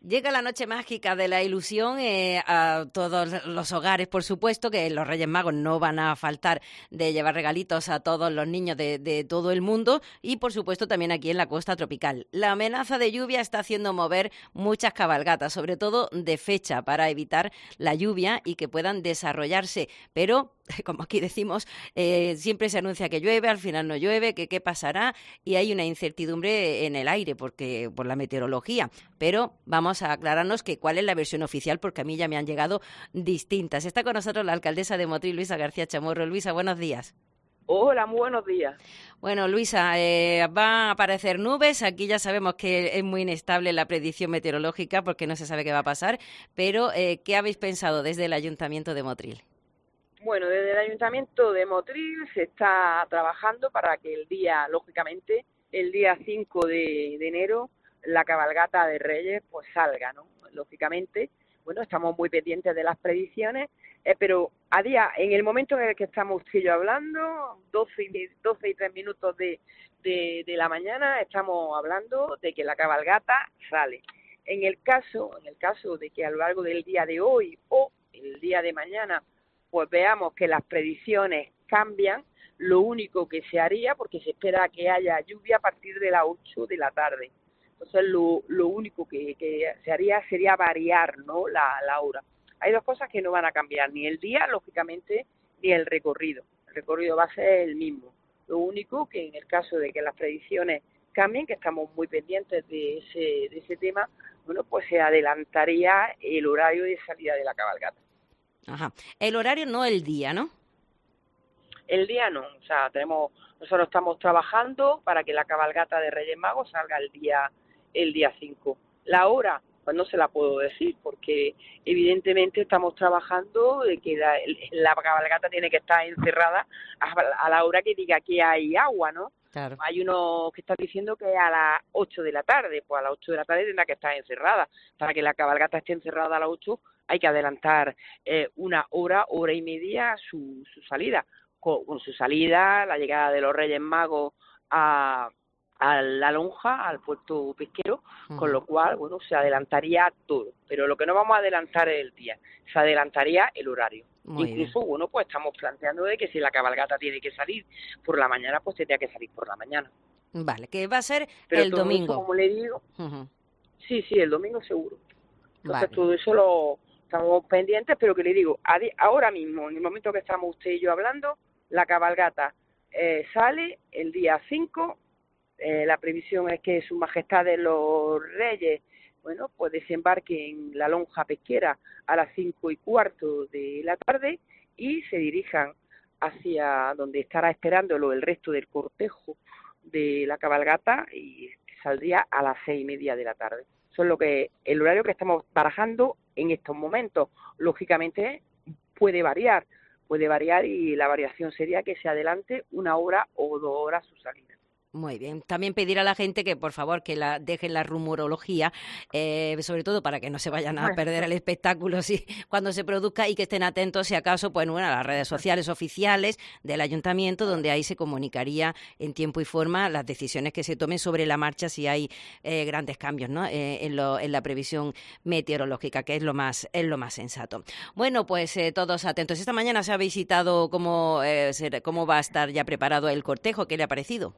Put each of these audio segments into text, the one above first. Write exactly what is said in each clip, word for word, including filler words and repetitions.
Llega la noche mágica de la ilusión eh, a todos los hogares, por supuesto, que los Reyes Magos no van a faltar de llevar regalitos a todos los niños de, de todo el mundo y, por supuesto, también aquí en la costa tropical. La amenaza de lluvia está haciendo mover muchas cabalgatas, sobre todo de fecha, para evitar la lluvia y que puedan desarrollarse, pero como aquí decimos, eh, siempre se anuncia que llueve, al final no llueve, que qué pasará, y hay una incertidumbre en el aire porque por la meteorología. Pero vamos a aclararnos que cuál es la versión oficial, porque a mí ya me han llegado distintas. Está con nosotros la alcaldesa de Motril, Luisa García Chamorro. Luisa, buenos días. Hola, muy buenos días. Bueno, Luisa, eh, van a aparecer nubes. Aquí ya sabemos que es muy inestable la predicción meteorológica porque no se sabe qué va a pasar, pero eh, ¿qué habéis pensado desde el Ayuntamiento de Motril? Bueno, desde el Ayuntamiento de Motril se está trabajando para que el día, lógicamente, el día cinco de, de enero, la cabalgata de Reyes pues salga, ¿no? Lógicamente, bueno, estamos muy pendientes de las predicciones, eh, pero a día, en el momento en el que estamos usted y yo hablando, doce y, doce y tres minutos de, de, de la mañana, estamos hablando de que la cabalgata sale. En el caso, en el caso de que a lo largo del día de hoy o el día de mañana pues veamos que las predicciones cambian, lo único que se haría, porque se espera que haya lluvia a partir de las ocho de la tarde. Entonces, lo, lo único que, que se haría sería variar, ¿no?, la, la hora. Hay dos cosas que no van a cambiar, ni el día, lógicamente, ni el recorrido. El recorrido va a ser el mismo. Lo único que en el caso de que las predicciones cambien, que estamos muy pendientes de ese, de ese tema, bueno, pues se adelantaría el horario de salida de la cabalgata. Ajá. El horario, no el día, ¿no? El día no, o sea, tenemos, nosotros estamos trabajando para que la cabalgata de Reyes Magos salga el día el día cinco. La hora, pues no se la puedo decir, porque evidentemente estamos trabajando de que la, la cabalgata tiene que estar encerrada a, a la hora que diga que hay agua, ¿no? Claro. Hay uno que está diciendo que a las ocho de la tarde, pues a las ocho de la tarde tendrá que estar encerrada. Para que la cabalgata esté encerrada a las ocho hay que adelantar eh, una hora, hora y media su, su salida. Con, con su salida, la llegada de los Reyes Magos a, a la lonja, al puerto pesquero, uh-huh. Con lo cual, bueno, se adelantaría todo. Pero lo que no vamos a adelantar es el día, se adelantaría el horario. Muy Incluso, bien. Bueno, pues estamos planteando de que si la cabalgata tiene que salir por la mañana, pues tendría que salir por la mañana. Vale, que va a ser Pero el todo domingo. Eso, como le digo, uh-huh. sí, sí, el domingo seguro. Entonces, vale. Todo eso lo estamos pendientes, pero que le digo, a di- ahora mismo, en el momento que estamos usted y yo hablando, la cabalgata eh, sale el día cinco, eh, la previsión es que Sus Majestades los Reyes, bueno, pues desembarquen en la lonja pesquera a las cinco y cuarto de la tarde y se dirijan hacia donde estará esperándolo el resto del cortejo de la cabalgata y saldría a las seis y media de la tarde. Eso es lo que, el horario que estamos barajando en estos momentos. Lógicamente puede variar, puede variar y la variación sería que se adelante una hora o dos horas su salida. Muy bien. También pedir a la gente que, por favor, que la dejen la rumorología, eh, sobre todo para que no se vayan a perder el espectáculo si, cuando se produzca y que estén atentos, si acaso, pues, bueno, a las redes sociales oficiales del ayuntamiento, donde ahí se comunicaría en tiempo y forma las decisiones que se tomen sobre la marcha si hay eh, grandes cambios, ¿no?, eh, en, lo, en la previsión meteorológica, que es lo más, es lo más sensato. Bueno, pues eh, todos atentos. Esta mañana se ha visitado cómo, eh, cómo va a estar ya preparado el cortejo. ¿Qué le ha parecido?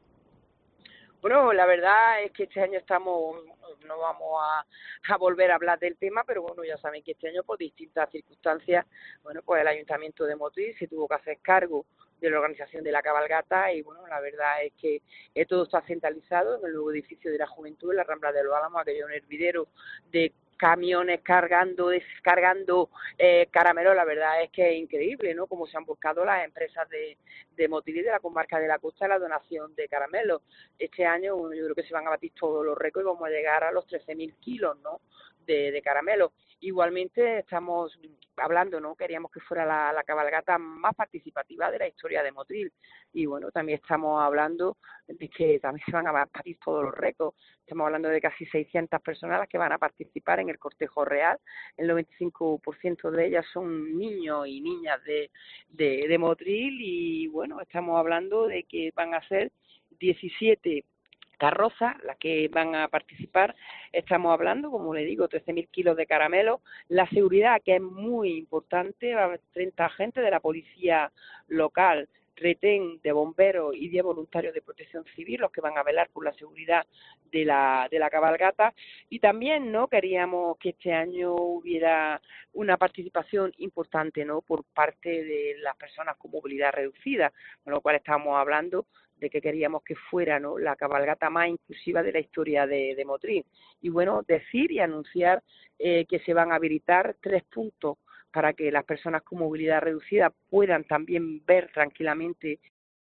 Bueno, la verdad es que este año estamos, no vamos a, a volver a hablar del tema, pero bueno, ya saben que este año por distintas circunstancias, bueno, pues el Ayuntamiento de Motril se tuvo que hacer cargo de la organización de la cabalgata y bueno, la verdad es que eh, todo está centralizado en el nuevo edificio de la Juventud, en la Rambla de los Álamos, aquello un hervidero de camiones cargando, descargando eh, caramelos. La verdad es que es increíble, ¿no?, cómo se han buscado las empresas de, de Motril y de la comarca de la Costa la donación de caramelos. Este año bueno, yo creo que se van a batir todos los récords y vamos a llegar a los trece mil kilos, ¿no?, de, de caramelos. Igualmente estamos hablando, ¿no?, queríamos que fuera la, la cabalgata más participativa de la historia de Motril y bueno, también estamos hablando de que también se van a batir todos los récords. Estamos hablando de casi seiscientas personas las que van a participar en el cortejo real. El noventa y cinco por ciento de ellas son niños y niñas de, de, de Motril y bueno, estamos hablando de que van a ser diecisiete carrozas las que van a participar. Estamos hablando, como le digo, trece mil kilos de caramelos. La seguridad, que es muy importante, va a haber treinta agentes de la policía local, retén de bomberos y diez voluntarios de protección civil, los que van a velar por la seguridad de la de la cabalgata. Y también no queríamos que este año hubiera una participación importante, no por parte de las personas con movilidad reducida, con lo cual estábamos hablando de que queríamos que fuera, ¿no?, la cabalgata más inclusiva de la historia de, de Motril. Y bueno, decir y anunciar eh, que se van a habilitar tres puntos para que las personas con movilidad reducida puedan también ver tranquilamente,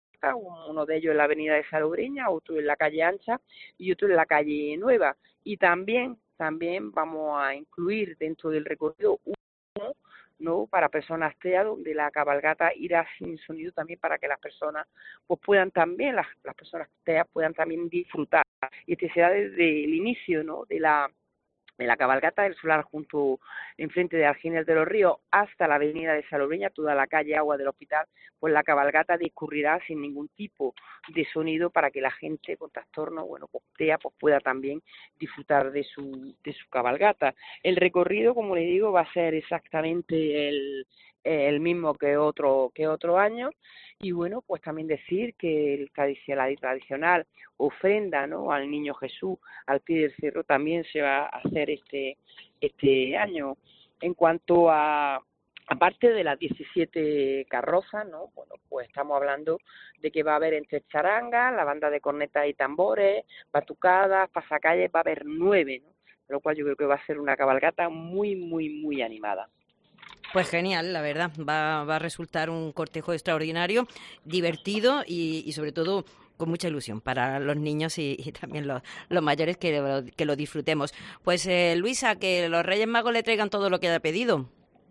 uno de ellos en la avenida de Salobreña, otro en la calle Ancha y otro en la calle Nueva. Y también, también vamos a incluir dentro del recorrido uno, ¿no?, para personas T E A, donde la cabalgata irá sin sonido también para que las personas pues puedan también, las, las personas T E A puedan también disfrutar. Y este será desde el inicio, ¿no?, de la de la cabalgata del Solar, junto enfrente de Argines de los Ríos, hasta la avenida de Salobreña, toda la calle Agua del Hospital, pues la cabalgata discurrirá sin ningún tipo de sonido para que la gente con trastorno, bueno, pues T E A, pues pueda también disfrutar de su de su cabalgata. El recorrido, como le digo, va a ser exactamente el el mismo que otro que otro año. Y bueno, pues también decir que el tradicional, la tradicional ofrenda, ¿no?, al Niño Jesús al pie del cerro también se va a hacer este este año. En cuanto a, aparte de las diecisiete carrozas, ¿no?, bueno, pues estamos hablando de que va a haber entre charangas, la banda de cornetas y tambores, batucadas, pasacalles, va a haber nueve, ¿no?, lo cual yo creo que va a ser una cabalgata muy, muy, muy animada. Pues genial, la verdad, va, va a resultar un cortejo extraordinario, divertido y, y sobre todo con mucha ilusión para los niños y, y también los, los mayores que lo, que lo disfrutemos. Pues eh, Luisa, que los Reyes Magos le traigan todo lo que haya pedido.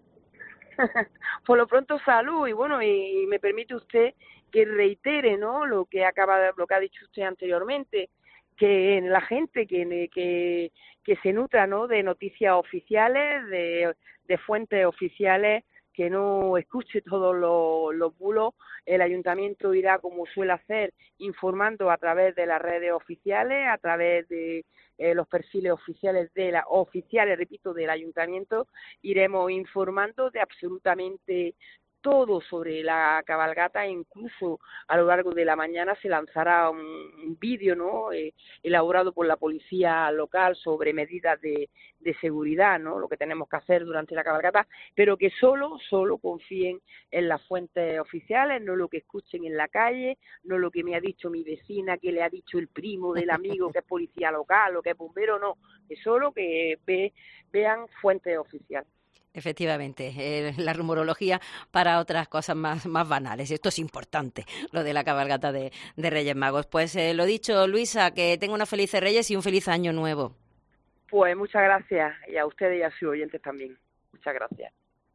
Por lo pronto salud y bueno, y, y me permite usted que reitere, ¿no?, lo que acaba de, lo que ha dicho usted anteriormente, que la gente que que que se nutra, ¿no?, de noticias oficiales, de de fuentes oficiales, que no escuche todos los, los bulos. El ayuntamiento irá, como suele hacer, informando a través de las redes oficiales, a través de eh, los perfiles oficiales de la oficiales, repito, del ayuntamiento. Iremos informando de absolutamente todo sobre la cabalgata, e incluso a lo largo de la mañana se lanzará un, un vídeo, ¿no?, eh, elaborado por la policía local sobre medidas de, de seguridad, ¿no?, lo que tenemos que hacer durante la cabalgata, pero que solo, solo confíen en las fuentes oficiales, no lo que escuchen en la calle, no lo que me ha dicho mi vecina, que le ha dicho el primo del amigo que es policía local o que es bombero, no, que solo que ve, vean fuentes oficiales. Efectivamente, eh, la rumorología para otras cosas más, más banales. Esto es importante, lo de la cabalgata de, de Reyes Magos. Pues eh, lo dicho, Luisa, que tenga unos felices Reyes y un feliz año nuevo. Pues muchas gracias, y a ustedes y a sus oyentes también. Muchas gracias.